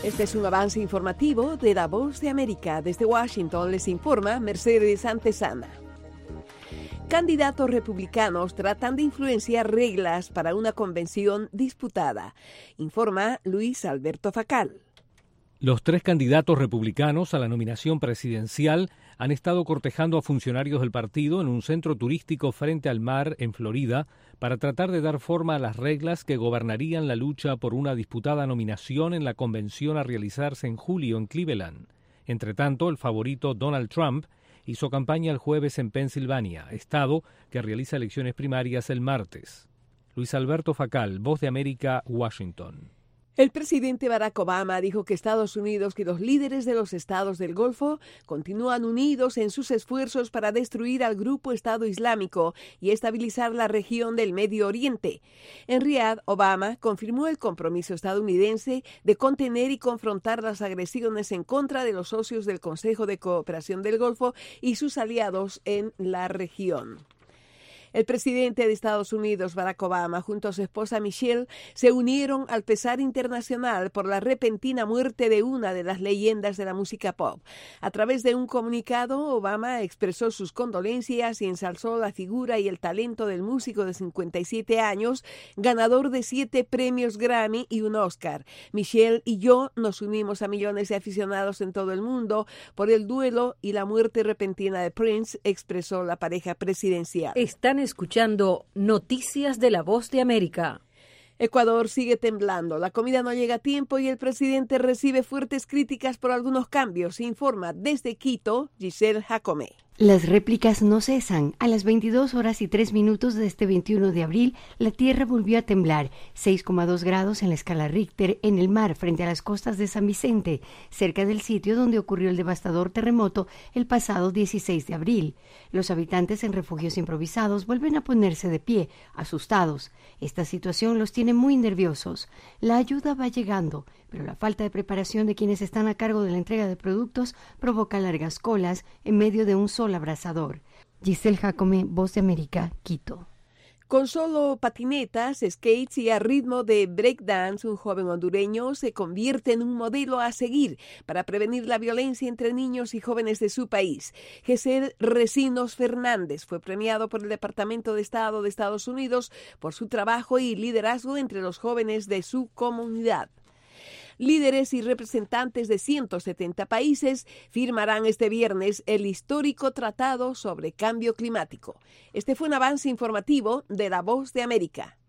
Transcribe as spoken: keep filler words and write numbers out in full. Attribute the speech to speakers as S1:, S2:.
S1: Este es un avance informativo de La Voz de América. Desde Washington les informa Mercedes Antesana. Candidatos republicanos tratan de influenciar reglas para una convención disputada, informa Luis Alberto Facal.
S2: Los tres candidatos republicanos a la nominación presidencial han estado cortejando a funcionarios del partido en un centro turístico frente al mar en Florida para tratar de dar forma a las reglas que gobernarían la lucha por una disputada nominación en la convención a realizarse en julio en Cleveland. Entre tanto, el favorito Donald Trump hizo campaña el jueves en Pensilvania, estado que realiza elecciones primarias el martes. Luis Alberto Facal, Voz de América, Washington.
S1: El presidente Barack Obama dijo que Estados Unidos y los líderes de los estados del Golfo continúan unidos en sus esfuerzos para destruir al grupo Estado Islámico y estabilizar la región del Medio Oriente. En Riad, Obama confirmó el compromiso estadounidense de contener y confrontar las agresiones en contra de los socios del Consejo de Cooperación del Golfo y sus aliados en la región. El presidente de Estados Unidos, Barack Obama, junto a su esposa Michelle, se unieron al pesar internacional por la repentina muerte de una de las leyendas de la música pop. A través de un comunicado, Obama expresó sus condolencias y ensalzó la figura y el talento del músico de cincuenta y siete años, ganador de siete premios Grammy y un Oscar. Michelle y yo nos unimos a millones de aficionados en todo el mundo por el duelo y la muerte repentina de Prince, expresó la pareja presidencial.
S3: Están escuchando Noticias de La Voz de América.
S1: Ecuador sigue temblando, la comida no llega a tiempo y el presidente recibe fuertes críticas por algunos cambios, informa desde Quito Giselle Jacome.
S4: Las réplicas no cesan. A las veintidós horas y tres minutos de este veintiuno de abril, la tierra volvió a temblar, seis coma dos grados en la escala Richter en el mar frente a las costas de San Vicente, cerca del sitio donde ocurrió el devastador terremoto el pasado dieciséis de abril. Los habitantes en refugios improvisados vuelven a ponerse de pie, asustados. Esta situación los tiene muy nerviosos. La ayuda va llegando, pero la falta de preparación de quienes están a cargo de la entrega de productos provoca largas colas en medio de un sol abrasador. Giselle Jacome, Voz de América, Quito.
S1: Con solo patinetas, skates y a ritmo de breakdance, un joven hondureño se convierte en un modelo a seguir para prevenir la violencia entre niños y jóvenes de su país. Gesel Recinos Fernández fue premiado por el Departamento de Estado de Estados Unidos por su trabajo y liderazgo entre los jóvenes de su comunidad. Líderes y representantes de ciento setenta países firmarán este viernes el histórico Tratado sobre Cambio Climático. Este fue un avance informativo de La Voz de América.